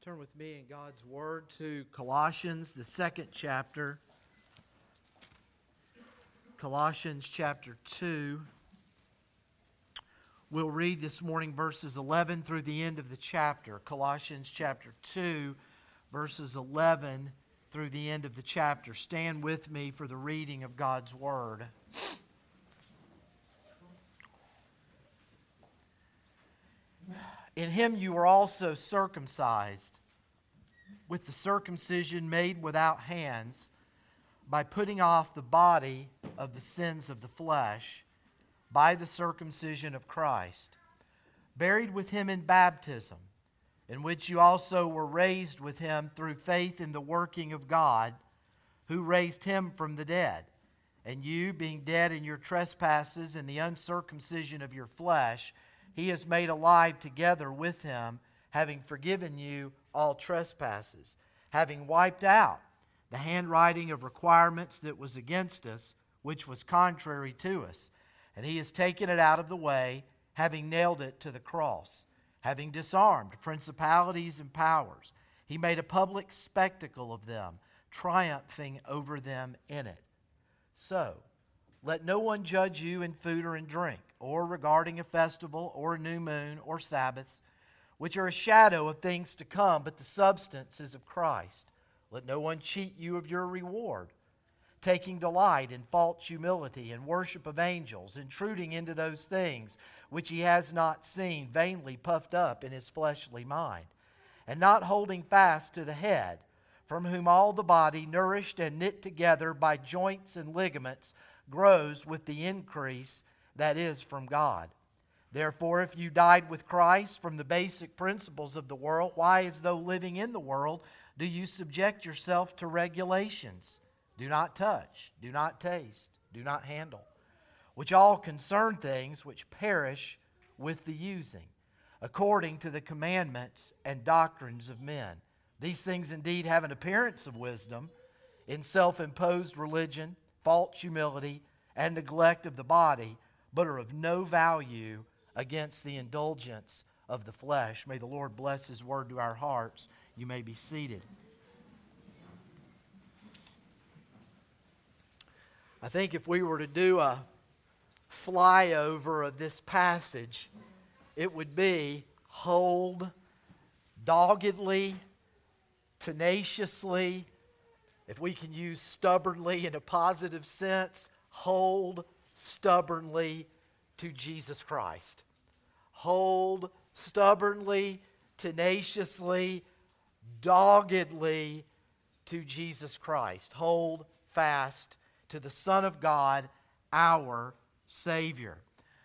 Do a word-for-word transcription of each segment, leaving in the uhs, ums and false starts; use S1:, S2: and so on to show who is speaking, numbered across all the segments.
S1: Turn with me in God's Word to Colossians, the second chapter. Colossians chapter two. We'll read this morning verses eleven through the end of the chapter. Colossians chapter two, verses eleven through the end of the chapter. Stand with me for the reading of God's Word. In him you were also circumcised, with the circumcision made without hands, by putting off the body of the sins of the flesh, by the circumcision of Christ, buried with him in baptism, in which you also were raised with him through faith in the working of God, who raised him from the dead. And you, being dead in your trespasses and the uncircumcision of your flesh, he has made alive together with him, having forgiven you all trespasses, having wiped out the handwriting of requirements that was against us, which was contrary to us. And he has taken it out of the way, having nailed it to the cross. Having disarmed principalities and powers, he made a public spectacle of them, triumphing over them in it. So, let no one judge you in food or in drink, or regarding a festival, or a new moon, or Sabbaths, which are a shadow of things to come, but the substance is of Christ. Let no one cheat you of your reward, taking delight in false humility and worship of angels, intruding into those things which he has not seen, vainly puffed up in his fleshly mind, and not holding fast to the head, from whom all the body, nourished and knit together by joints and ligaments, grows with the increase that is from God. Therefore, if you died with Christ from the basic principles of the world, why, as though living in the world, do you subject yourself to regulations? Do not touch, do not taste, do not handle, which all concern things which perish with the using, according to the commandments and doctrines of men. These things indeed have an appearance of wisdom in self-imposed religion, false humility, and neglect of the body, but are of no value against the indulgence of the flesh. May the Lord bless His word to our hearts. You may be seated. I think if we were to do a flyover of this passage, it would be hold doggedly, tenaciously, if we can use stubbornly in a positive sense, hold stubbornly to Jesus Christ. Hold stubbornly, tenaciously, doggedly to Jesus Christ. Hold fast to the Son of God, our Savior.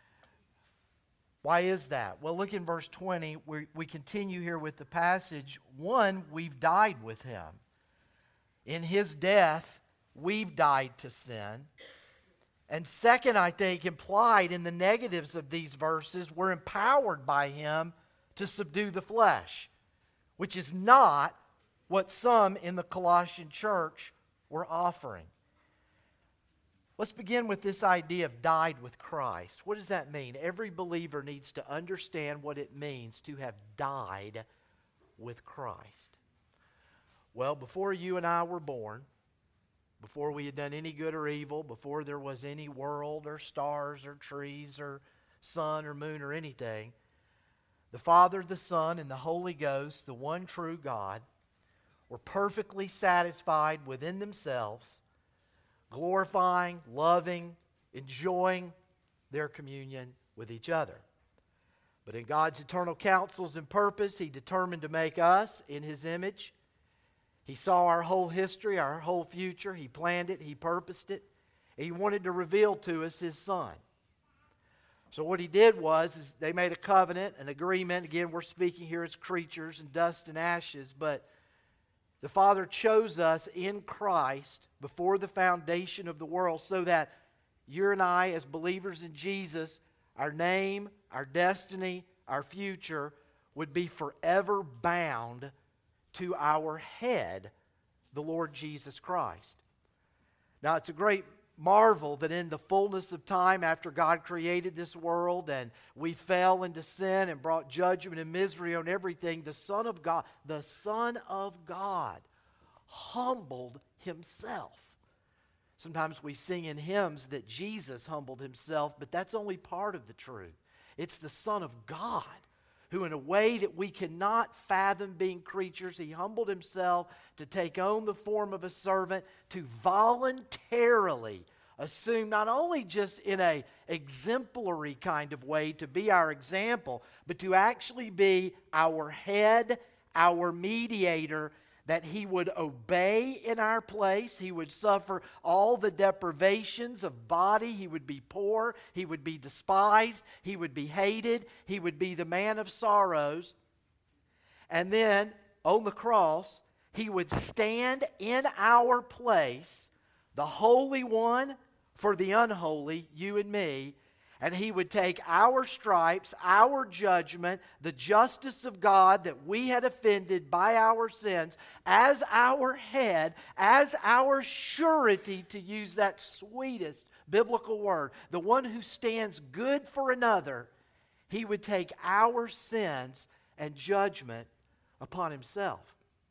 S1: Why is that? Well, look in verse twenty. We, we continue here with the passage. One, we've died with Him. In His death, we've died to sin. And second, I think, implied in the negatives of these verses, we're empowered by Him to subdue the flesh, which is not what some in the Colossian church were offering. Let's begin with this idea of died with Christ. What does that mean? Every believer needs to understand what it means to have died with Christ. Well, before you and I were born, before we had done any good or evil, before there was any world or stars or trees or sun or moon or anything, the Father, the Son, and the Holy Ghost, the one true God, were perfectly satisfied within themselves, glorifying, loving, enjoying their communion with each other. But in God's eternal counsels and purpose, He determined to make us in His image. He saw our whole history, our whole future. He planned it. He purposed it. He wanted to reveal to us His Son. So what He did was, is they made a covenant, an agreement. Again, we're speaking here as creatures and dust and ashes, but the Father chose us in Christ before the foundation of the world so that you and I, as believers in Jesus, our name, our destiny, our future would be forever bound to our head, the Lord Jesus Christ. Now, it's a great marvel that in the fullness of time, after God created this world and we fell into sin and brought judgment and misery on everything, the Son of God, the Son of God humbled himself. Sometimes we sing in hymns that Jesus humbled himself, but that's only part of the truth. It's the Son of God who, in a way that we cannot fathom being creatures, he humbled himself to take on the form of a servant, to voluntarily assume, not only just in a exemplary kind of way to be our example, but to actually be our head, our mediator, that he would obey in our place. He would suffer all the deprivations of body. He would be poor. He would be despised. He would be hated. He would be the man of sorrows. And then on the cross, he would stand in our place, the Holy One for the unholy, you and me, and he would take our stripes, our judgment, the justice of God that we had offended by our sins, as our head, as our surety, to use that sweetest biblical word, the one who stands good for another. He would take our sins and judgment upon himself.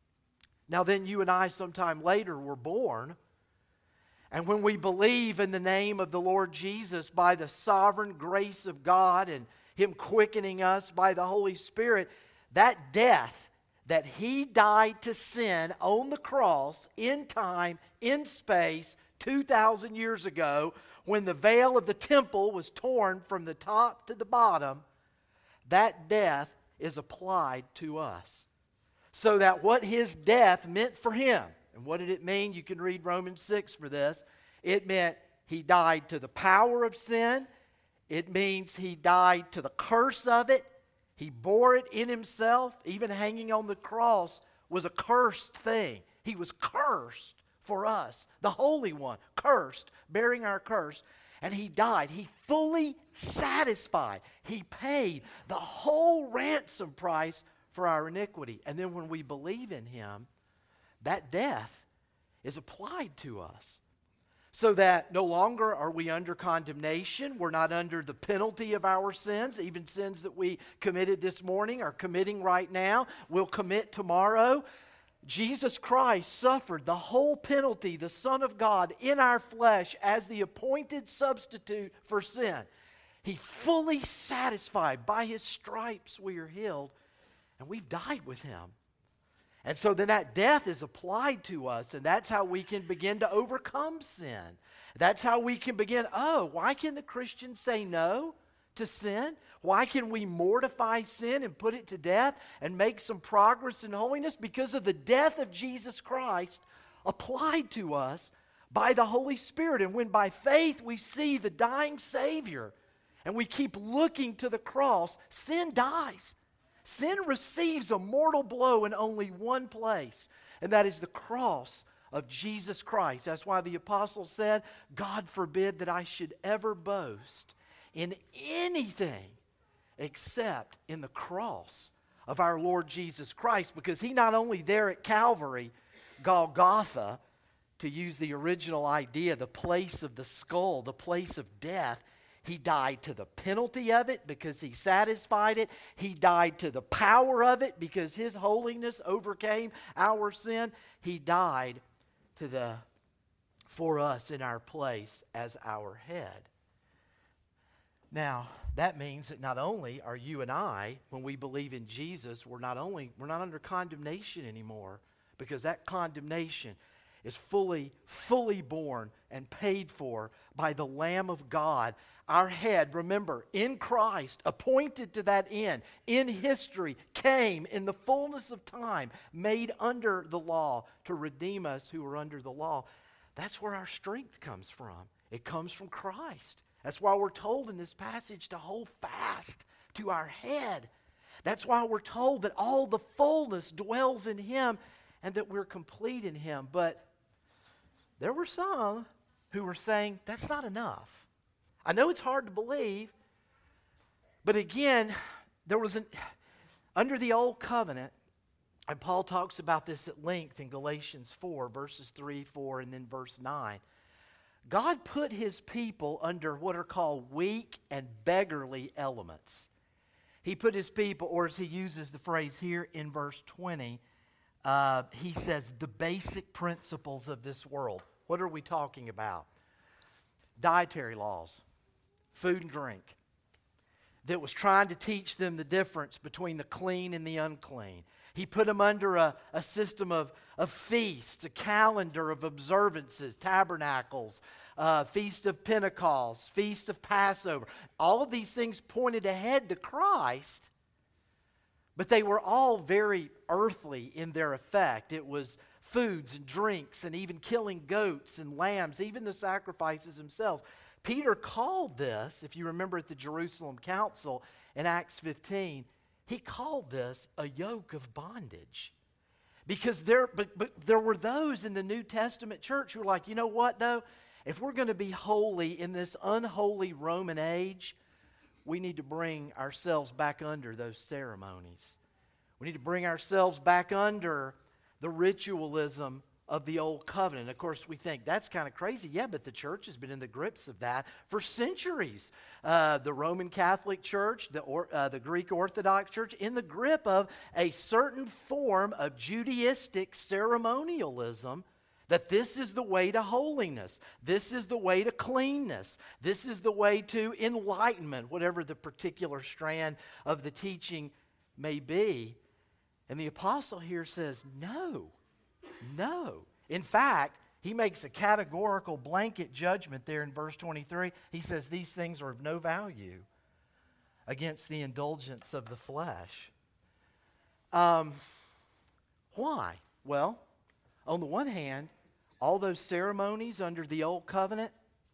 S1: Now then, you and I sometime later were born, and when we believe in the name of the Lord Jesus by the sovereign grace of God and him quickening us by the Holy Spirit, that death that he died to sin on the cross in time, in space, two thousand years ago, when the veil of the temple was torn from the top to the bottom, that death is applied to us. So that what his death meant for him, and what did it mean? You can read Romans six for this. It meant he died to the power of sin. It means he died to the curse of it. He bore it in himself. Even hanging on the cross was a cursed thing. He was cursed for us. The Holy One, cursed, bearing our curse. And he died. He fully satisfied. He paid the whole ransom price for our iniquity. And then when we believe in him, that death is applied to us. So that no longer are we under condemnation. We're not under the penalty of our sins. Even sins that we committed this morning are committing right now, we'll commit tomorrow. Jesus Christ suffered the whole penalty, the Son of God, in our flesh as the appointed substitute for sin. He fully satisfied. By his stripes we are healed, and we've died with him. And so then that death is applied to us, and that's how we can begin to overcome sin. That's how we can begin, oh, why can the Christian say no to sin? Why can we mortify sin and put it to death and make some progress in holiness? Because of the death of Jesus Christ applied to us by the Holy Spirit. And when by faith we see the dying Savior and we keep looking to the cross, sin dies. Sin receives a mortal blow in only one place, and that is the cross of Jesus Christ. That's why the apostle said, God forbid that I should ever boast in anything except in the cross of our Lord Jesus Christ, because he not only there at Calvary, Golgotha, to use the original idea, the place of the skull, the place of death, he died to the penalty of it because he satisfied it. He died to the power of it because his holiness overcame our sin. He died to the for us in our place as our head. Now, that means that not only are you and I, when we believe in Jesus, we're not only we're not under condemnation anymore, because that condemnation is fully, fully borne and paid for by the Lamb of God. Our head, remember, in Christ, appointed to that end, in history, came in the fullness of time, made under the law to redeem us who are under the law. That's where our strength comes from. It comes from Christ. That's why we're told in this passage to hold fast to our head. That's why we're told that all the fullness dwells in him and that we're complete in him. But there were some who were saying, that's not enough. I know it's hard to believe, but again, there was an, under the old covenant, and Paul talks about this at length in Galatians four, verses three, four, and then verse nine. God put his people under what are called weak and beggarly elements. He put his people, or as he uses the phrase here in verse twenty, uh, he says the basic principles of this world. What are we talking about? Dietary laws, food and drink, that was trying to teach them the difference between the clean and the unclean. He put them under a, a system of, of feasts, a calendar of observances, tabernacles, uh, Feast of Pentecost, Feast of Passover. All of these things pointed ahead to Christ, but they were all very earthly in their effect. It was foods and drinks and even killing goats and lambs, even the sacrifices themselves. Peter called this, if you remember at the Jerusalem Council in Acts fifteen, he called this a yoke of bondage. Because there, but, but there were those in the New Testament church who were like, you know what though? If we're going to be holy in this unholy Roman age, we need to bring ourselves back under those ceremonies. We need to bring ourselves back under the ritualism of the old covenant. Of course, we think that's kind of crazy. Yeah, but the church has been in the grips of that for centuries. Uh, the Roman Catholic Church, the, or, uh, the Greek Orthodox Church, in the grip of a certain form of Judaistic ceremonialism, that this is the way to holiness. This is the way to cleanness. This is the way to enlightenment, whatever the particular strand of the teaching may be. And the apostle here says, no. No. In fact, he makes a categorical blanket judgment there in verse twenty-three. He says these things are of no value against the indulgence of the flesh. Um, why? Well, on the one hand, all those ceremonies under the old covenant,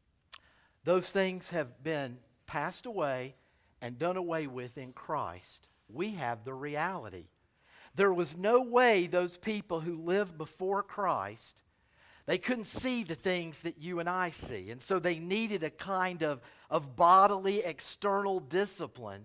S1: those things have been passed away and done away with in Christ. We have the reality. There was no way those people who lived before Christ, they couldn't see the things that you and I see. And so they needed a kind of, of bodily external discipline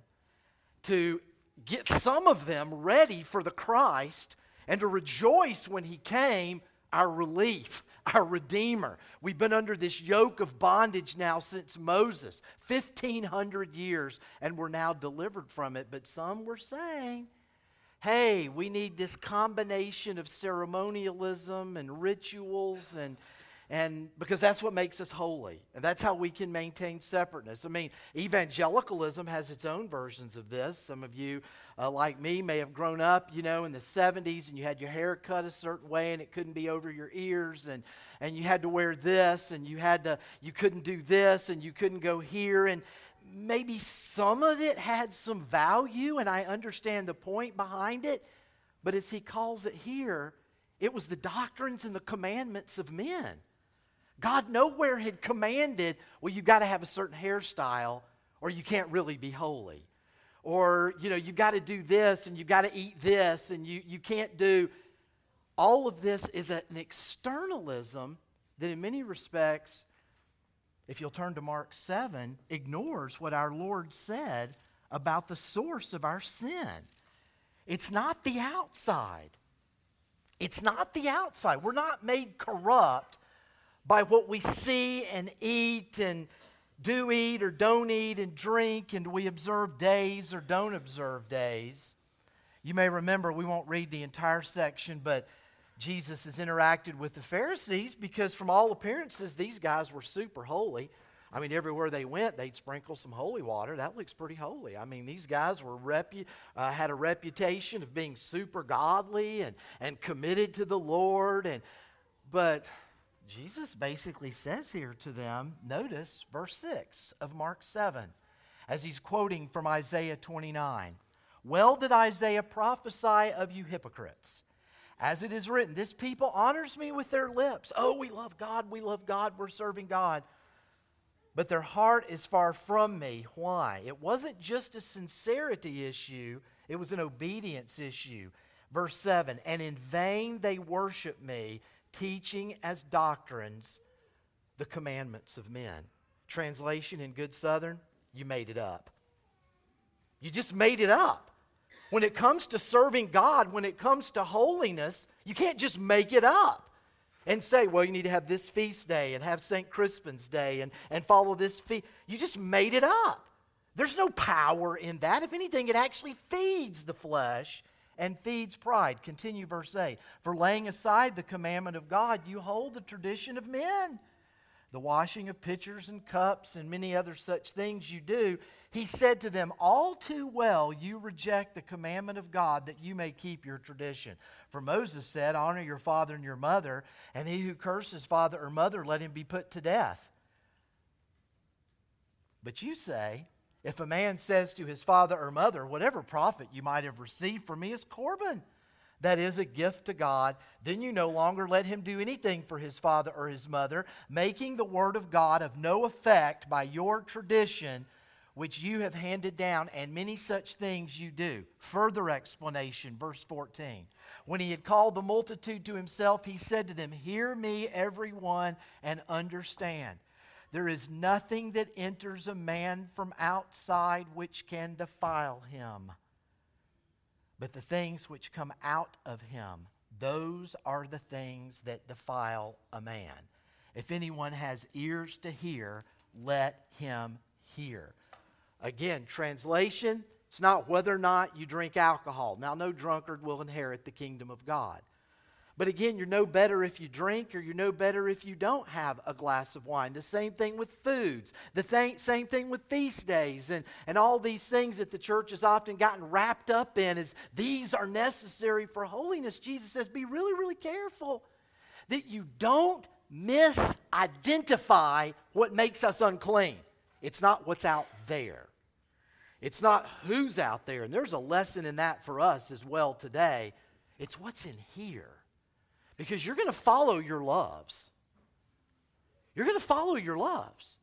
S1: to get some of them ready for the Christ and to rejoice when he came, our relief, our Redeemer. We've been under this yoke of bondage now since Moses, fifteen hundred years, and we're now delivered from it. But some were saying, hey, we need this combination of ceremonialism and rituals, and and because that's what makes us holy. And that's how we can maintain separateness. I mean, evangelicalism has its own versions of this. Some of you, uh, like me, may have grown up, you know, in the seventies, and you had your hair cut a certain way, and it couldn't be over your ears, and, and you had to wear this, and you had to, you couldn't do this, and you couldn't go here, and maybe some of it had some value, and I understand the point behind it, but as he calls it here, it was the doctrines and the commandments of men. God nowhere had commanded, well, you've got to have a certain hairstyle or you can't really be holy. Or, you know, you've got to do this and you've got to eat this and you, you can't do. All of this is an externalism that in many respects, if you'll turn to Mark seven, ignores what our Lord said about the source of our sin. It's not the outside. It's not the outside. We're not made corrupt by what we see and eat and do eat or don't eat and drink, and we observe days or don't observe days. You may remember, we won't read the entire section, but Jesus has interacted with the Pharisees because from all appearances, these guys were super holy. I mean, everywhere they went, they'd sprinkle some holy water. That looks pretty holy. I mean, these guys were repu- uh, had a reputation of being super godly and, and committed to the Lord. And but Jesus basically says here to them, notice verse six of Mark seven, as he's quoting from Isaiah twenty-nine. Well did Isaiah prophesy of you hypocrites. As it is written, this people honors me with their lips. Oh, we love God, we love God, we're serving God. But their heart is far from me. Why? It wasn't just a sincerity issue, it was an obedience issue. Verse seven, and in vain they worship me, teaching as doctrines the commandments of men. Translation in Good Southern, you made it up. You just made it up. When it comes to serving God, when it comes to holiness, you can't just make it up. and say, well, you need to have this feast day and have Saint Crispin's Day and, and follow this feast. You just made it up. There's no power in that. If anything, it actually feeds the flesh and feeds pride. Continue verse eight. For laying aside the commandment of God, you hold the tradition of men. The washing of pitchers and cups and many other such things you do. He said to them, all too well you reject the commandment of God that you may keep your tradition. For Moses said, honor your father and your mother, and he who curses father or mother, let him be put to death. But you say, if a man says to his father or mother, whatever profit you might have received from me is Corban, that is a gift to God, then you no longer let him do anything for his father or his mother, making the word of God of no effect by your tradition, which you have handed down, and many such things you do. Further explanation, verse fourteen. When he had called the multitude to himself, he said to them, hear me, everyone, and understand. There is nothing that enters a man from outside which can defile him. But the things which come out of him, those are the things that defile a man. If anyone has ears to hear, let him hear. Again, translation, it's not whether or not you drink alcohol. Now, no drunkard will inherit the kingdom of God. But again, you're no better if you drink, or you're no better if you don't have a glass of wine. The same thing with foods. The th- same thing with feast days and, and all these things that the church has often gotten wrapped up in is these are necessary for holiness. Jesus says, be really, really careful that you don't misidentify what makes us unclean. It's not what's out there. It's not who's out there. And there's a lesson in that for us as well today. It's what's in here. Because you're going to follow your loves. You're going to follow your loves.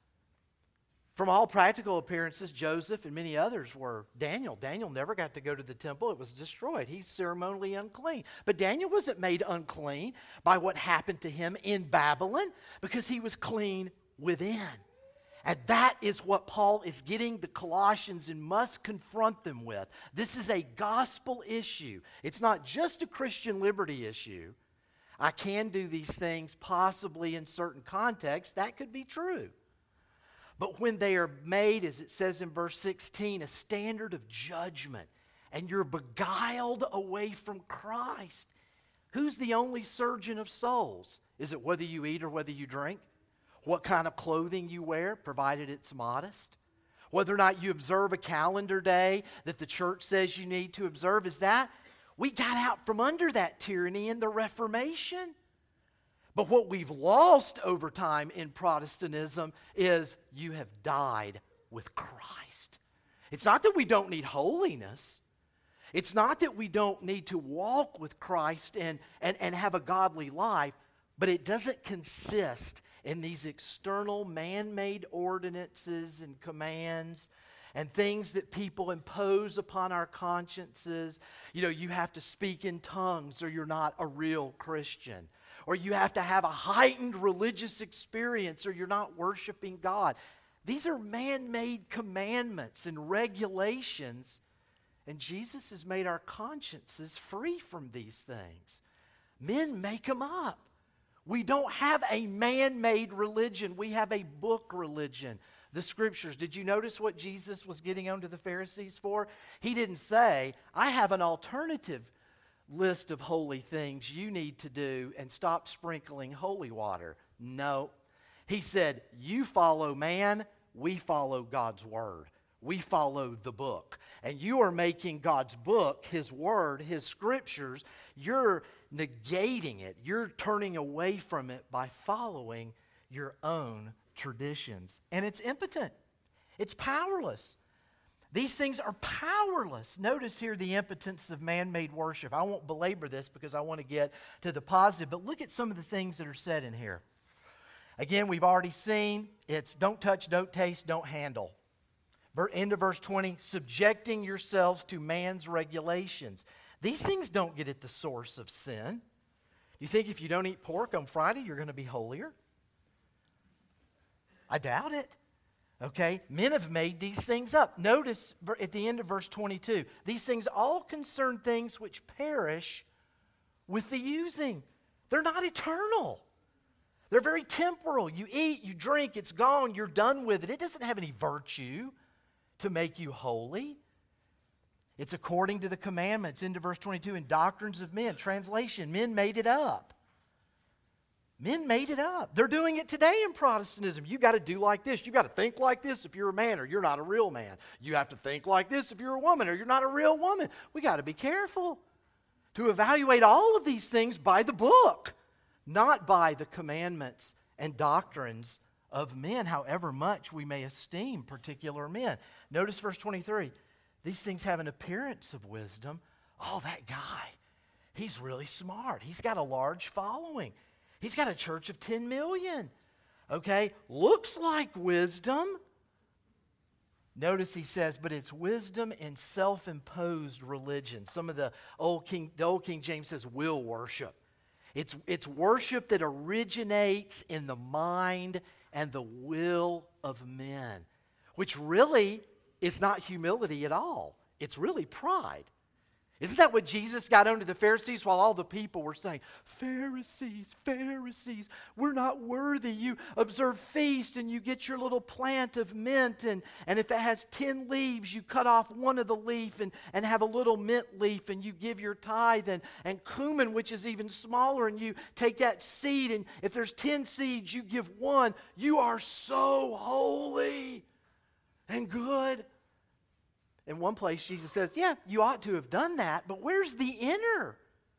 S1: From all practical appearances, Joseph and many others were Daniel. Daniel never got to go to the temple. It was destroyed. He's ceremonially unclean. But Daniel wasn't made unclean by what happened to him in Babylon because he was clean within. And that is what Paul is getting the Colossians and must confront them with. This is a gospel issue. It's not just a Christian liberty issue. I can do these things possibly in certain contexts. That could be true. But when they are made, as it says in verse sixteen, a standard of judgment, and you're beguiled away from Christ, who's the only surgeon of souls? Is it whether you eat or whether you drink? What kind of clothing you wear, provided it's modest? Whether or not you observe a calendar day that the church says you need to observe, is that? We got out from under that tyranny in the Reformation. But what we've lost over time in Protestantism is you have died with Christ. It's not that we don't need holiness. It's not that we don't need to walk with Christ and, and, and have a godly life, but it doesn't consist in these external man-made ordinances and commands and things that people impose upon our consciences. You know, you have to speak in tongues or you're not a real Christian. Or you have to have a heightened religious experience or you're not worshiping God. These are man-made commandments and regulations. And Jesus has made our consciences free from these things. Men make them up. We don't have a man-made religion. We have a book religion. The Scriptures. Did you notice what Jesus was getting on to the Pharisees for? He didn't say, I have an alternative list of holy things you need to do and stop sprinkling holy water. No. He said, you follow man, we follow God's Word. We follow the book. And you are making God's book, His Word, His Scriptures, you're negating it. You're turning away from it by following your own traditions. And it's impotent. It's powerless. These things are powerless. Notice here the impotence of man-made worship. I won't belabor this because I want to get to the positive, but look at some of the things that are said in here. Again, we've already seen it's don't touch, don't taste, don't handle. End of verse twenty, subjecting yourselves to man's regulations. These things don't get at the source of sin. You think if you don't eat pork on Friday, you're going to be holier? I doubt it. Okay? Men have made these things up. Notice at the end of verse twenty-two, these things all concern things which perish with the using. They're not eternal. They're very temporal. You eat, you drink, it's gone, you're done with it. It doesn't have any virtue to make you holy. It's according to the commandments, into verse twenty-two, in doctrines of men. Translation, men made it up. Men made it up. They're doing it today in Protestantism. You got to do like this. You got to think like this if you're a man or you're not a real man. You have to think like this if you're a woman or you're not a real woman. We got to be careful to evaluate all of these things by the book, not by the commandments and doctrines of men, however much we may esteem particular men. Notice verse twenty-three. These things have an appearance of wisdom. Oh, that guy, he's really smart. He's got a large following. He's got a church of ten million. Okay, looks like wisdom. Notice he says, but it's wisdom in self-imposed religion. Some of the old King, the old King James says will worship. It's, it's worship that originates in the mind and the will of men, which really is not humility at all. It's really pride. Isn't that what Jesus got onto the Pharisees while all the people were saying, Pharisees, Pharisees, we're not worthy. You observe feast and you get your little plant of mint, and, and if it has ten leaves, you cut off one of the leaf and, and have a little mint leaf, and you give your tithe, and, and cumin, which is even smaller, and you take that seed, and if there's ten seeds, you give one. You are so holy and good. In one place, Jesus says, yeah, you ought to have done that, but where's the inner?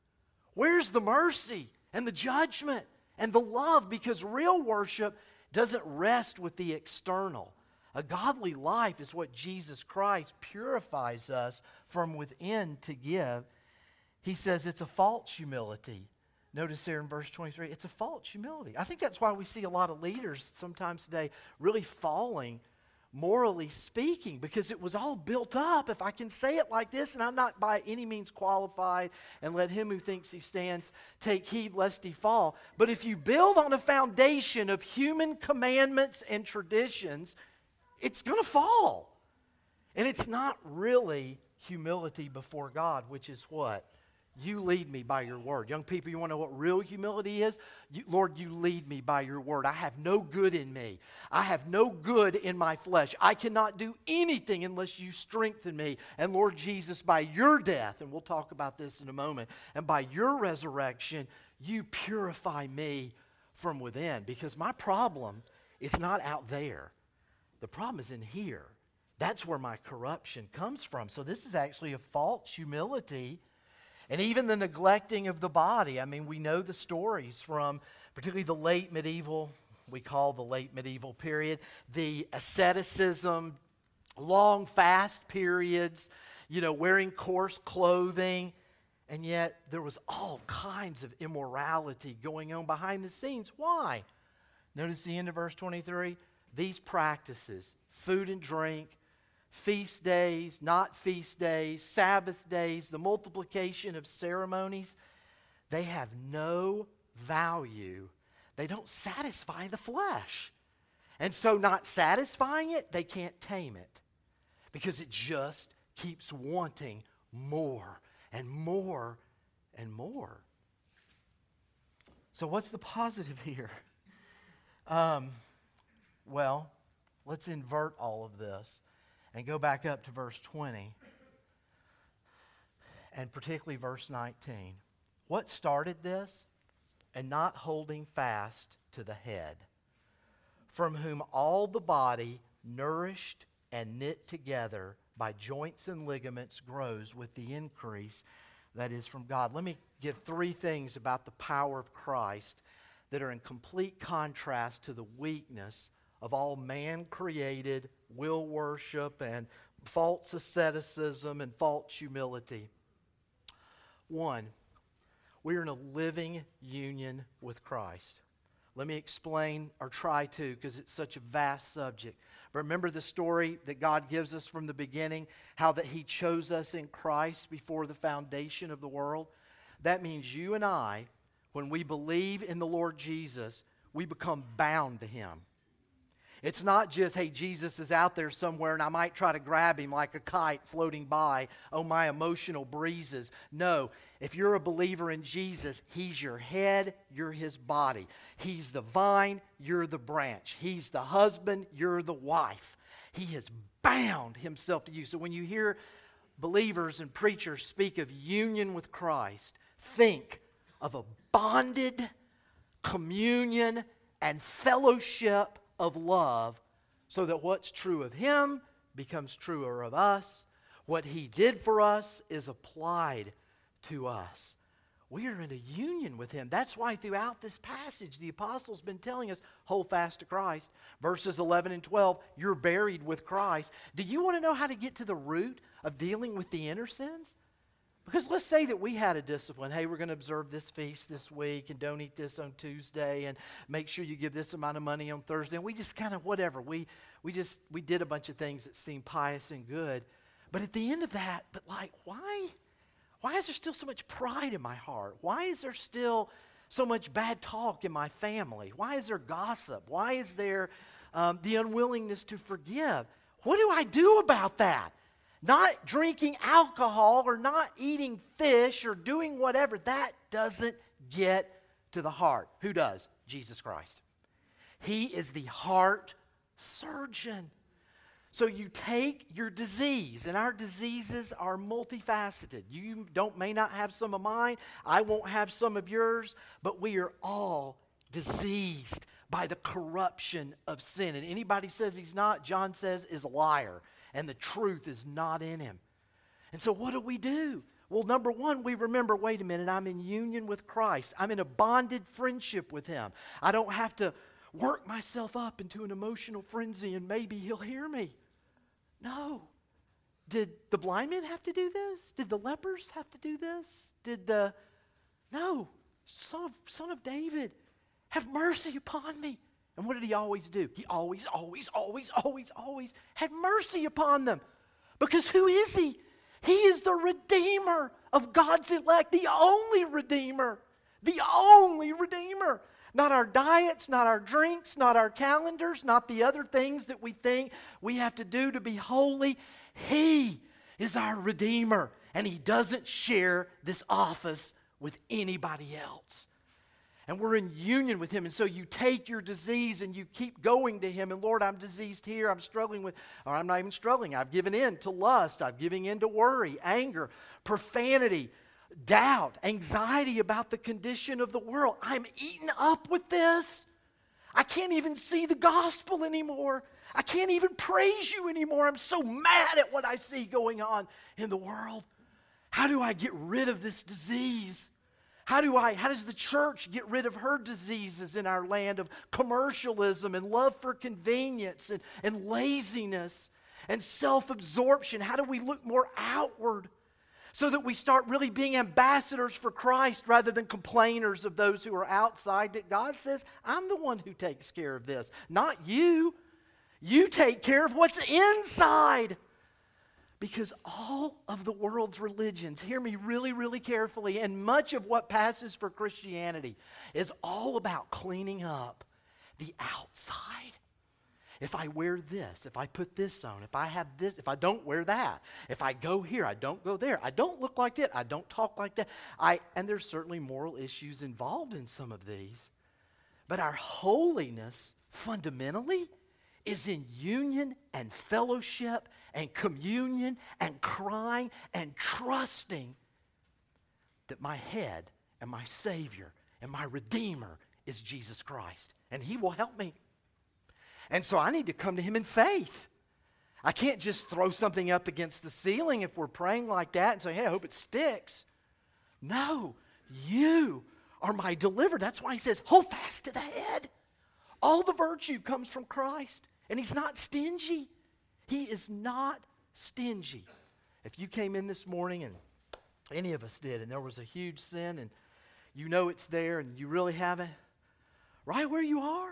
S1: Where's the mercy and the judgment and the love? Because real worship doesn't rest with the external. A godly life is what Jesus Christ purifies us from within to give. He says it's a false humility. Notice there in verse twenty-three, it's a false humility. I think that's why we see a lot of leaders sometimes today really falling, morally speaking, because it was all built up. If I can say it like this, and I'm not by any means qualified, and let him who thinks he stands take heed lest he fall. But if you build on a foundation of human commandments and traditions, it's going to fall. And it's not really humility before God, which is what? You lead me by your word. Young people, you want to know what real humility is? You, Lord, you lead me by your word. I have no good in me. I have no good in my flesh. I cannot do anything unless you strengthen me. And Lord Jesus, by your death, and we'll talk about this in a moment, and by your resurrection, you purify me from within. Because my problem is not out there. The problem is in here. That's where my corruption comes from. So this is actually a false humility. And even the neglecting of the body. I mean, we know the stories from particularly the late medieval, we call the late medieval period, the asceticism, long fast periods, you know, wearing coarse clothing. And yet there was all kinds of immorality going on behind the scenes. Why? Notice the end of verse twenty-three. These practices, food and drink, feast days, not feast days, Sabbath days, the multiplication of ceremonies, they have no value. They don't satisfy the flesh. And so not satisfying it, they can't tame it. Because it just keeps wanting more and more and more. So what's the positive here? Um, well, let's invert all of this. And go back up to verse twenty, and particularly verse nineteen. What started this? And not holding fast to the head, from whom all the body, nourished and knit together by joints and ligaments, grows with the increase that is from God. Let me give three things about the power of Christ that are in complete contrast to the weakness of all man-created will worship and false asceticism and false humility. One, we are in a living union with Christ. Let me explain, or try to, because it's such a vast subject. Remember the story that God gives us from the beginning, how that He chose us in Christ before the foundation of the world? That means you and I, when we believe in the Lord Jesus, we become bound to Him. It's not just, hey, Jesus is out there somewhere and I might try to grab him like a kite floating by. Oh, my emotional breezes. No, if you're a believer in Jesus, he's your head, you're his body. He's the vine, you're the branch. He's the husband, you're the wife. He has bound himself to you. So when you hear believers and preachers speak of union with Christ, think of a bonded communion and fellowship of love, so that what's true of him becomes truer of us. What he did for us is applied to us. We are in a union with him. That's why throughout this passage, the apostle's been telling us, hold fast to Christ. Verses eleven and twelve, you're buried with Christ. Do you want to know how to get to the root of dealing with the inner sins? Because let's say that we had a discipline. Hey, we're going to observe this feast this week and don't eat this on Tuesday and make sure you give this amount of money on Thursday. And we just kind of whatever. We we just we did a bunch of things that seemed pious and good. But at the end of that, but like why? Why is there still so much pride in my heart? Why is there still so much bad talk in my family? Why is there gossip? Why is there um, the unwillingness to forgive? What do I do about that? Not drinking alcohol or not eating fish or doing whatever, that doesn't get to the heart. Who does? Jesus Christ. He is the heart surgeon. So you take your disease, and our diseases are multifaceted. You don't may not have some of mine, I won't have some of yours, but we are all diseased by the corruption of sin. And anybody says he's not, John says, is a liar. And the truth is not in him. And so what do we do? Well, number one, we remember, wait a minute, I'm in union with Christ. I'm in a bonded friendship with him. I don't have to work myself up into an emotional frenzy and maybe he'll hear me. No. Did the blind men have to do this? Did the lepers have to do this? Did the, no, son of, son of David, have mercy upon me. And what did he always do? He always, always, always, always, always had mercy upon them. Because who is he? He is the Redeemer of God's elect, the only Redeemer, the only Redeemer. Not our diets, not our drinks, not our calendars, not the other things that we think we have to do to be holy. He is our Redeemer, and he doesn't share this office with anybody else. And we're in union with him. And so you take your disease and you keep going to him. And Lord, I'm diseased here. I'm struggling with, or I'm not even struggling. I've given in to lust. I've given in to worry, anger, profanity, doubt, anxiety about the condition of the world. I'm eaten up with this. I can't even see the gospel anymore. I can't even praise you anymore. I'm so mad at what I see going on in the world. How do I get rid of this disease? How do I, how does the church get rid of her diseases in our land of commercialism and love for convenience and, and laziness and self-absorption? How do we look more outward so that we start really being ambassadors for Christ rather than complainers of those who are outside? That God says, I'm the one who takes care of this, not you. You take care of what's inside. Because all of the world's religions, hear me really, really carefully, and much of what passes for Christianity is all about cleaning up the outside. If I wear this, if I put this on, if I have this, if I don't wear that, if I go here, I don't go there, I don't look like that, I don't talk like that. I, and there's certainly moral issues involved in some of these. But our holiness, fundamentally, is in union and fellowship and communion and crying and trusting that my head and my Savior and my Redeemer is Jesus Christ. And he will help me. And so I need to come to him in faith. I can't just throw something up against the ceiling if we're praying like that and say, hey, I hope it sticks. No, you are my deliverer. That's why he says, hold fast to the head. All the virtue comes from Christ. And he's not stingy. He is not stingy. If you came in this morning, and any of us did, and there was a huge sin, and you know it's there, and you really haven't, right where you are,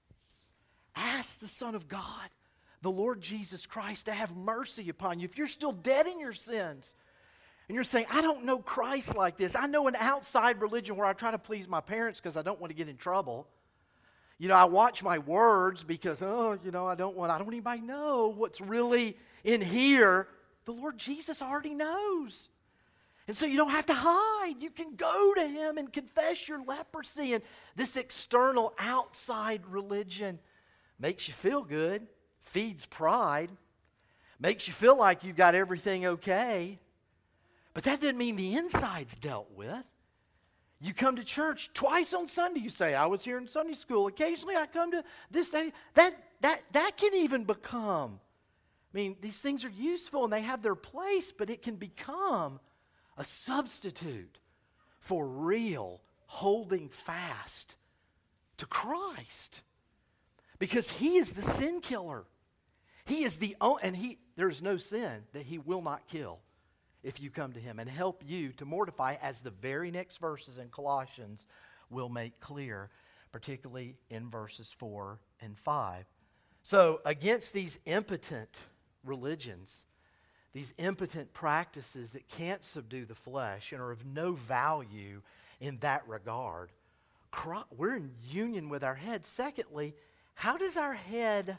S1: ask the Son of God, the Lord Jesus Christ, to have mercy upon you. If you're still dead in your sins, and you're saying, I don't know Christ like this. I know an outside religion where I try to please my parents because I don't want to get in trouble. You know, I watch my words because, oh, you know, I don't want, I don't want anybody to know what's really in here. The Lord Jesus already knows. And so you don't have to hide. You can go to Him and confess your leprosy. And this external, outside religion makes you feel good, feeds pride, makes you feel like you've got everything okay. But that doesn't mean the inside's dealt with. You come to church twice on Sunday. You say, I was here in Sunday school. Occasionally I come to this, that, that, that, that can even become, I mean, these things are useful and they have their place, but it can become a substitute for real holding fast to Christ. Because He is the sin killer. He is the only, and He, there is no sin that He will not kill if you come to Him and help you to mortify, as the very next verses in Colossians will make clear, particularly in verses four and five. So against these impotent religions, these impotent practices that can't subdue the flesh and are of no value in that regard, we're in union with our head. Secondly, how does our head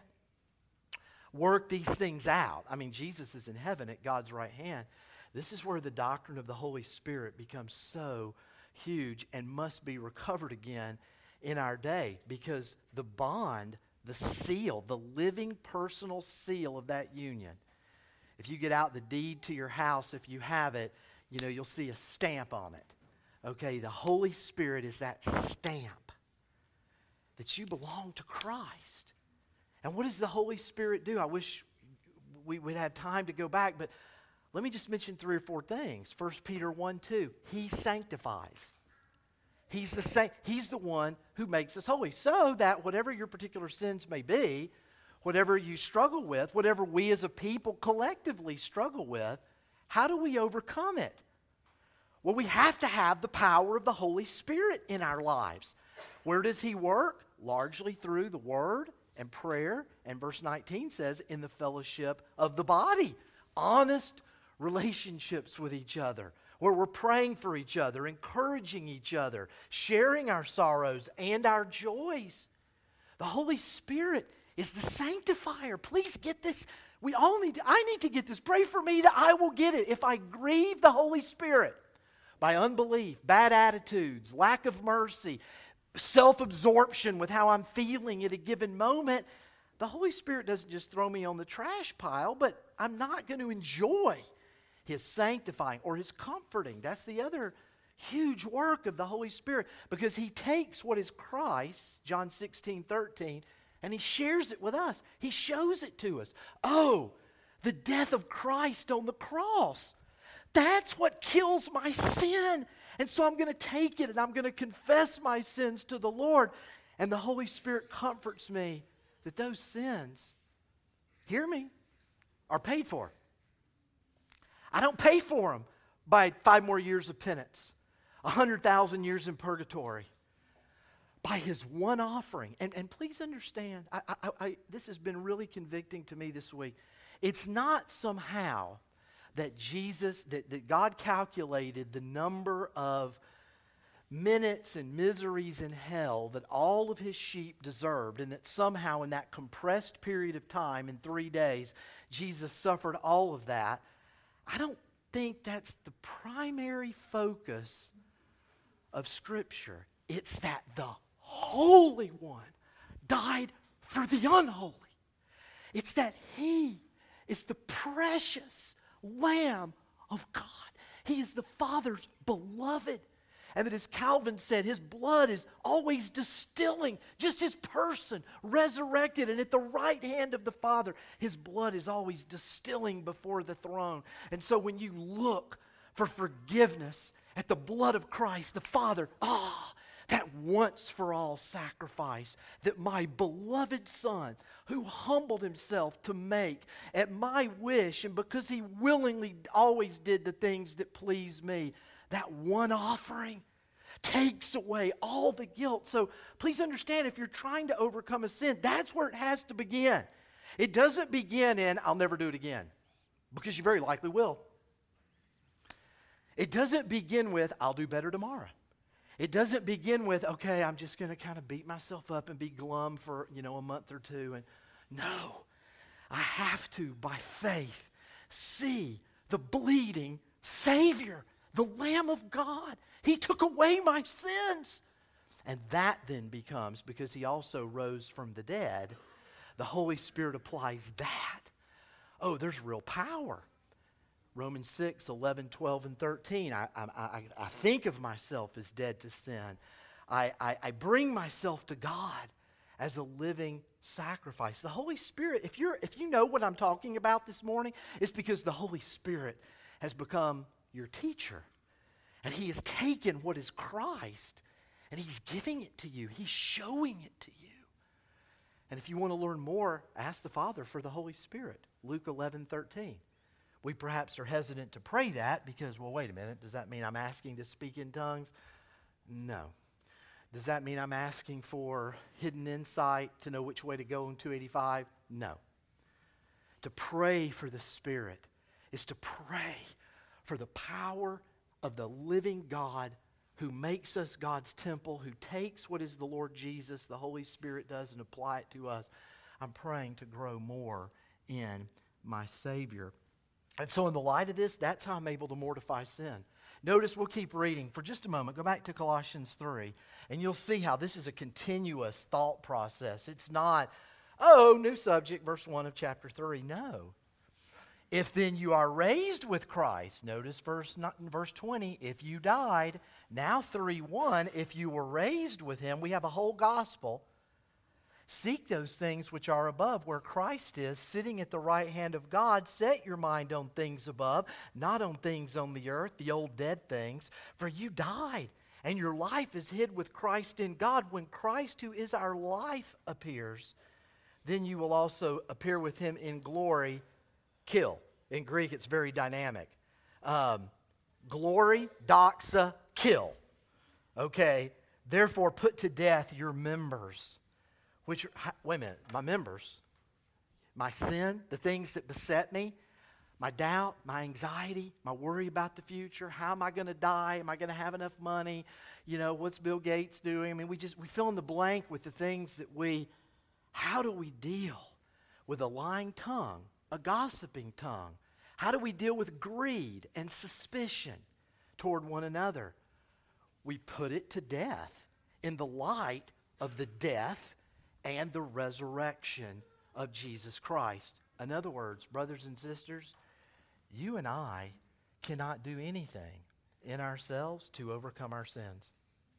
S1: work these things out? I mean, Jesus is in heaven at God's right hand. This is where the doctrine of the Holy Spirit becomes so huge and must be recovered again in our day, because the bond, the seal, the living personal seal of that union, if you get out the deed to your house, if you have it, you know, you'll see a stamp on it. Okay, the Holy Spirit is that stamp that you belong to Christ. And what does the Holy Spirit do? I wish we would have time to go back, but let me just mention three or four things. First Peter one two, He sanctifies. He's the sa- He's the one who makes us holy, so that whatever your particular sins may be, whatever you struggle with, whatever we as a people collectively struggle with, how do we overcome it? Well, we have to have the power of the Holy Spirit in our lives. Where does He work? Largely through the Word and prayer. And verse nineteen says, in the fellowship of the body. Honest relationships with each other, where we're praying for each other, encouraging each other, sharing our sorrows and our joys. The Holy Spirit is the sanctifier. Please get this. We all need to, I need to get this. Pray for me that I will get it. If I grieve the Holy Spirit by unbelief, bad attitudes, lack of mercy, self-absorption with how I'm feeling at a given moment, the Holy Spirit doesn't just throw me on the trash pile, but I'm not going to enjoy His sanctifying or His comforting. That's the other huge work of the Holy Spirit, because He takes what is Christ, John sixteen thirteen, and He shares it with us. He shows it to us. Oh, the death of Christ on the cross. That's what kills my sin. And so I'm going to take it and I'm going to confess my sins to the Lord. And the Holy Spirit comforts me that those sins, hear me, are paid for. I don't pay for them by five more years of penance, a hundred thousand years in purgatory, by His one offering. And, and please understand, I, I, I, this has been really convicting to me this week. It's not somehow that Jesus, that, that God calculated the number of minutes and miseries in hell that all of His sheep deserved, and that somehow in that compressed period of time, in three days, Jesus suffered all of that. I don't think that's the primary focus of Scripture. It's that the Holy One died for the unholy. It's that He is the precious Lamb of God. He is the Father's beloved. And that, as Calvin said, His blood is always distilling, just His person resurrected and at the right hand of the Father. His blood is always distilling before the throne. And so when you look for forgiveness at the blood of Christ, the Father, ah, that once for all sacrifice that my beloved Son, who humbled Himself to make at my wish, and because He willingly always did the things that please me, that one offering takes away all the guilt. So please understand, if you're trying to overcome a sin, that's where it has to begin. It doesn't begin in, I'll never do it again, because you very likely will. It doesn't begin with, I'll do better tomorrow. It doesn't begin with, okay, I'm just going to kind of beat myself up and be glum for, you know, a month or two. And no, I have to, by faith, see the bleeding Savior, the Lamb of God. He took away my sins. And that then becomes, because he also rose from the dead, the Holy Spirit applies that. Oh, there's real power. Romans six, eleven, twelve, and thirteen. I, I, I, I think of myself as dead to sin. I, I, I bring myself to God as a living sacrifice. The Holy Spirit, if you're if you know what I'm talking about this morning, it's because the Holy Spirit has become your teacher. And he has taken what is Christ and he's giving it to you. He's showing it to you. And if you want to learn more, ask the Father for the Holy Spirit. Luke eleven, thirteen. We perhaps are hesitant to pray that because, well, wait a minute. Does that mean I'm asking to speak in tongues? No. Does that mean I'm asking for hidden insight to know which way to go in two eighty-five? No. To pray for the Spirit is to pray for the power of the living God who makes us God's temple, who takes what is the Lord Jesus, the Holy Spirit does, and apply it to us. I'm praying to grow more in my Savior. And so in the light of this, that's how I'm able to mortify sin. Notice, we'll keep reading for just a moment. Go back to Colossians three, and you'll see how this is a continuous thought process. It's not, oh, new subject, verse one of chapter three. No. If then you are raised with Christ, notice verse, not, verse twenty, if you died, now three one, if you were raised with him, we have a whole gospel. Seek those things which are above, where Christ is, sitting at the right hand of God. Set your mind on things above, not on things on the earth, the old dead things. For you died, and your life is hid with Christ in God. When Christ, who is our life, appears, then you will also appear with him in glory. Kill. In Greek, it's very dynamic. Um, glory, doxa, kill. Okay? Therefore, put to death your members. Which, wait a minute, my members, my sin, the things that beset me, my doubt, my anxiety, my worry about the future, how am I going to die? Am I going to have enough money? You know, what's Bill Gates doing? I mean, we just, we fill in the blank with the things that we, how do we deal with a lying tongue, a gossiping tongue? How do we deal with greed and suspicion toward one another? We put it to death in the light of the death and the resurrection of Jesus Christ. In other words, brothers and sisters, you and I cannot do anything in ourselves to overcome our sins.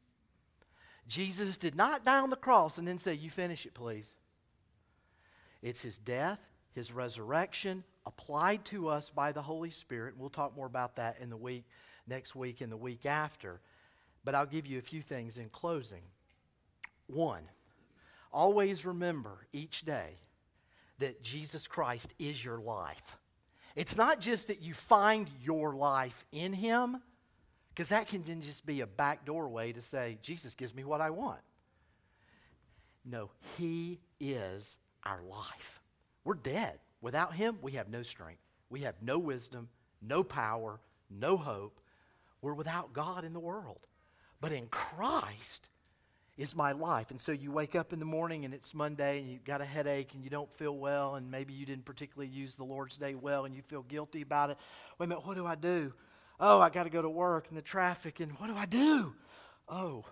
S1: Jesus did not die on the cross and then say, you finish it, please. It's his death, his resurrection, applied to us by the Holy Spirit. We'll talk more about that in the week, next week and the week after. But I'll give you a few things in closing. One, always remember each day that Jesus Christ is your life. It's not just that you find your life in him, because that can then just be a backdoor way to say, Jesus gives me what I want. No, he is our life. We're dead. Without him, we have no strength. We have no wisdom, no power, no hope. We're without God in the world. But in Christ is my life. And so you wake up in the morning and it's Monday and you've got a headache and you don't feel well and maybe you didn't particularly use the Lord's Day well and you feel guilty about it. Wait a minute, what do I do? Oh, I got to go to work and the traffic and what do I do? Oh,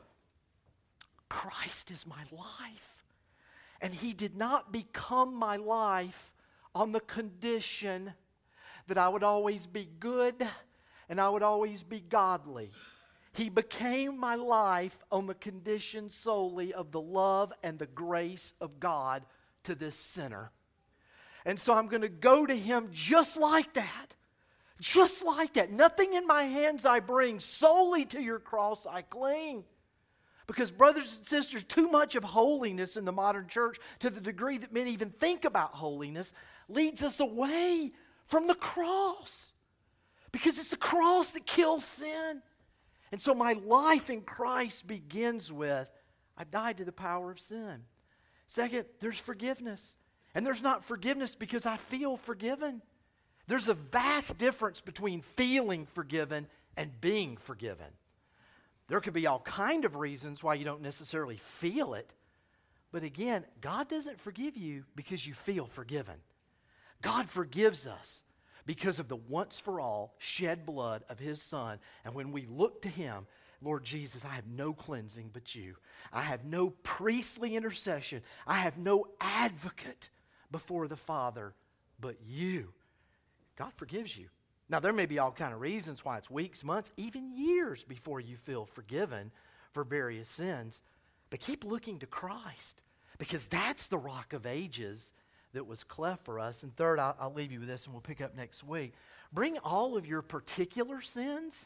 S1: Christ is my life. And he did not become my life on the condition that I would always be good and I would always be godly. He became my life on the condition solely of the love and the grace of God to this sinner. And so I'm going to go to him just like that. Just like that. Nothing in my hands I bring. Solely to your cross I cling. Because brothers and sisters, too much of holiness in the modern church, to the degree that men even think about holiness, leads us away from the cross. Because it's the cross that kills sin. And so my life in Christ begins with, I've died to the power of sin. Second, there's forgiveness. And there's not forgiveness because I feel forgiven. There's a vast difference between feeling forgiven and being forgiven. There could be all kind of reasons why you don't necessarily feel it. But again, God doesn't forgive you because you feel forgiven. God forgives us because of the once-for-all shed blood of His Son. And when we look to Him, Lord Jesus, I have no cleansing but you. I have no priestly intercession. I have no advocate before the Father but you. God forgives you. Now, there may be all kind of reasons why it's weeks, months, even years before you feel forgiven for various sins. But keep looking to Christ, because that's the rock of ages that was cleft for us. And third, I'll, I'll leave you with this, and we'll pick up next week. Bring all of your particular sins.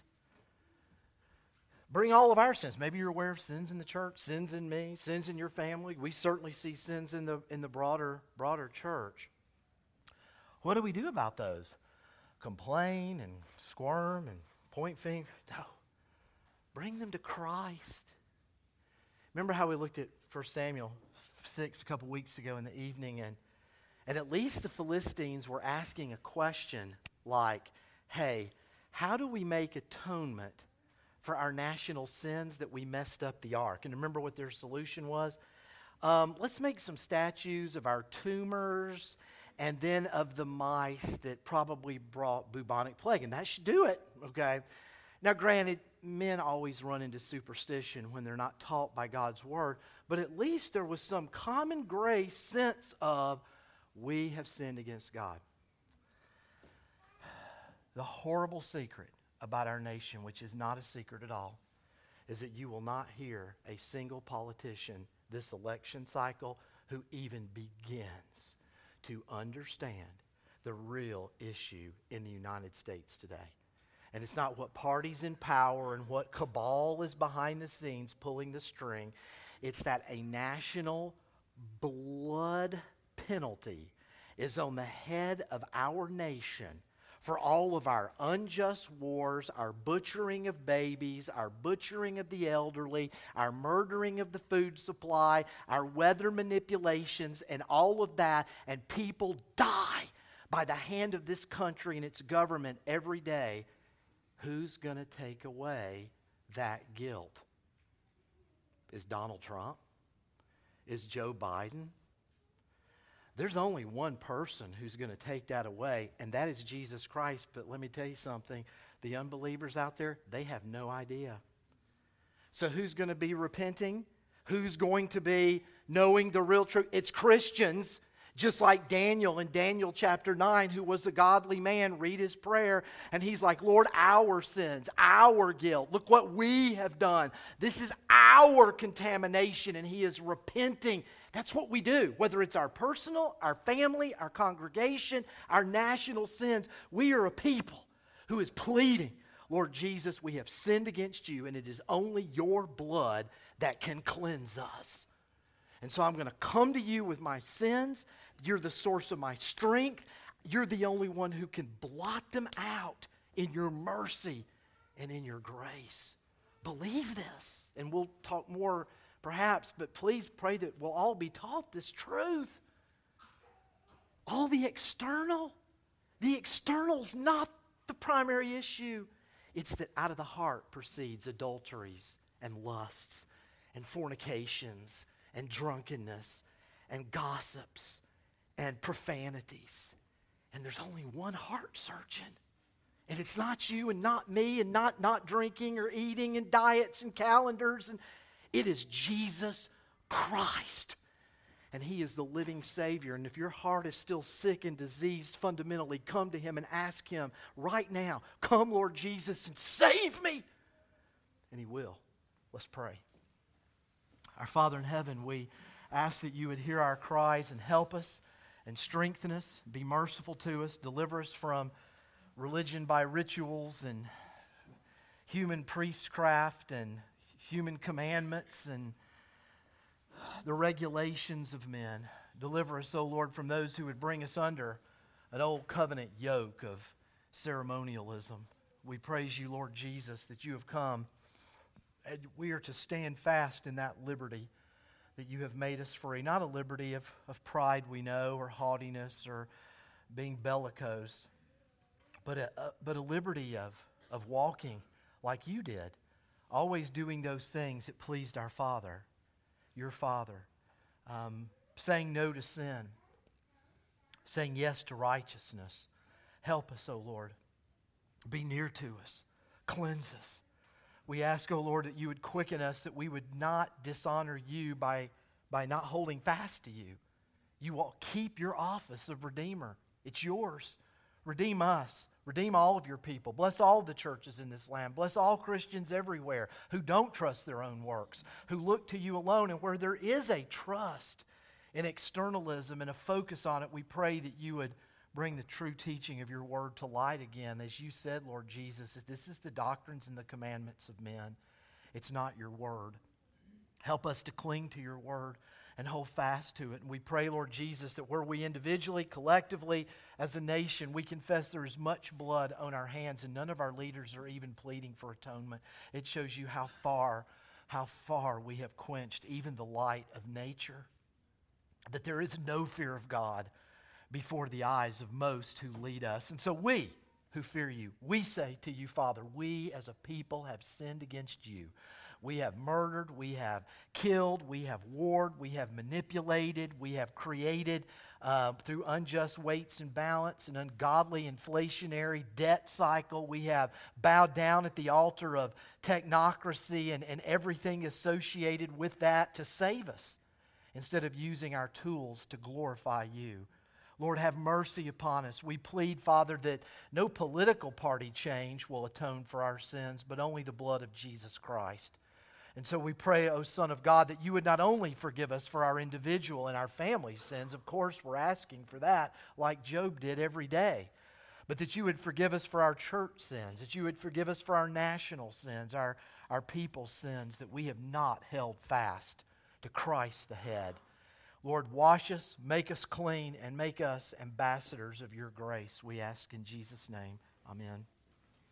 S1: Bring all of our sins. Maybe you're aware of sins in the church, sins in me, sins in your family. We certainly see sins in the in the broader broader church. What do we do about those? Complain and squirm and point finger? No. Bring them to Christ. Remember how we looked at First Samuel six a couple weeks ago in the evening, and, and at least the Philistines were asking a question like, hey, how do we make atonement for our national sins that we messed up the ark? And remember what their solution was? Um, let's make some statues of our tumors and then of the mice that probably brought bubonic plague. And that should do it, okay? Now, granted, men always run into superstition when they're not taught by God's Word, but at least there was some common grace sense of, we have sinned against God. The horrible secret about our nation, which is not a secret at all, is that you will not hear a single politician this election cycle who even begins to understand the real issue in the United States today. And it's not what party's in power and what cabal is behind the scenes pulling the string. It's that a national blood penalty is on the head of our nation for all of our unjust wars, our butchering of babies, our butchering of the elderly, our murdering of the food supply, our weather manipulations, and all of that. And people die by the hand of this country and its government every day. Who's going to take away that guilt? Is Donald Trump? Is Joe Biden? There's only one person who's going to take that away, and that is Jesus Christ. But let me tell you something. The unbelievers out there, they have no idea. So who's going to be repenting? Who's going to be knowing the real truth? It's Christians, just like Daniel in Daniel chapter nine, who was a godly man. Read his prayer, and he's like, Lord, our sins, our guilt. Look what we have done. This is our contamination, and he is repenting. That's what we do, whether it's our personal, our family, our congregation, our national sins. We are a people who is pleading, Lord Jesus, we have sinned against you, and it is only your blood that can cleanse us. And so I'm going to come to you with my sins. You're the source of my strength. You're the only one who can blot them out in your mercy and in your grace. Believe this, and we'll talk more perhaps, but please pray that we'll all be taught this truth. All the external, the external's not the primary issue. It's that out of the heart proceeds adulteries and lusts and fornications and drunkenness and gossips and profanities. And there's only one heart surgeon. And it's not you and not me and not not drinking or eating and diets and calendars. And it is Jesus Christ. And he is the living Savior. And if your heart is still sick and diseased, fundamentally, come to him and ask him right now, come, Lord Jesus, and save me. And he will. Let's pray. Our Father in heaven, we ask that you would hear our cries and help us and strengthen us, be merciful to us, deliver us from religion by rituals and human priestcraft and human commandments and the regulations of men. Deliver us, O Lord, from those who would bring us under an old covenant yoke of ceremonialism. We praise you, Lord Jesus, that you have come, and we are to stand fast in that liberty that you have made us free. Not a liberty of, of pride, we know, or haughtiness, or being bellicose, but a, a, but a liberty of, of walking like you did, always doing those things that pleased our Father, your Father, um, saying no to sin, saying yes to righteousness. Help us, O Lord. Be near to us. Cleanse us. We ask, O Lord, that you would quicken us, that we would not dishonor you by, by not holding fast to you. You will keep your office of Redeemer. It's yours. Redeem us. Redeem all of your people. Bless all the churches in this land. Bless all Christians everywhere who don't trust their own works, who look to you alone. And where there is a trust in externalism and a focus on it, we pray that you would bring the true teaching of your word to light again. As you said, Lord Jesus, that this is the doctrines and the commandments of men. It's not your word. Help us to cling to your word and hold fast to it. And we pray, Lord Jesus, that where we individually, collectively, as a nation, we confess there is much blood on our hands and none of our leaders are even pleading for atonement. It shows you how far, how far we have quenched even the light of nature. That there is no fear of God before the eyes of most who lead us. And so we, who fear you, we say to you, Father, we as a people have sinned against you. We have murdered, we have killed, we have warred, we have manipulated, we have created uh, through unjust weights and balance, an ungodly inflationary debt cycle. We have bowed down at the altar of technocracy and, and everything associated with that to save us, instead of using our tools to glorify you. Lord, have mercy upon us. We plead, Father, that no political party change will atone for our sins, but only the blood of Jesus Christ. And so we pray, O Son of God, that you would not only forgive us for our individual and our family sins. Of course, we're asking for that like Job did every day. But that you would forgive us for our church sins, that you would forgive us for our national sins, our, our people's sins, that we have not held fast to Christ the head. Lord, wash us, make us clean, and make us ambassadors of your grace. We ask in Jesus' name. Amen.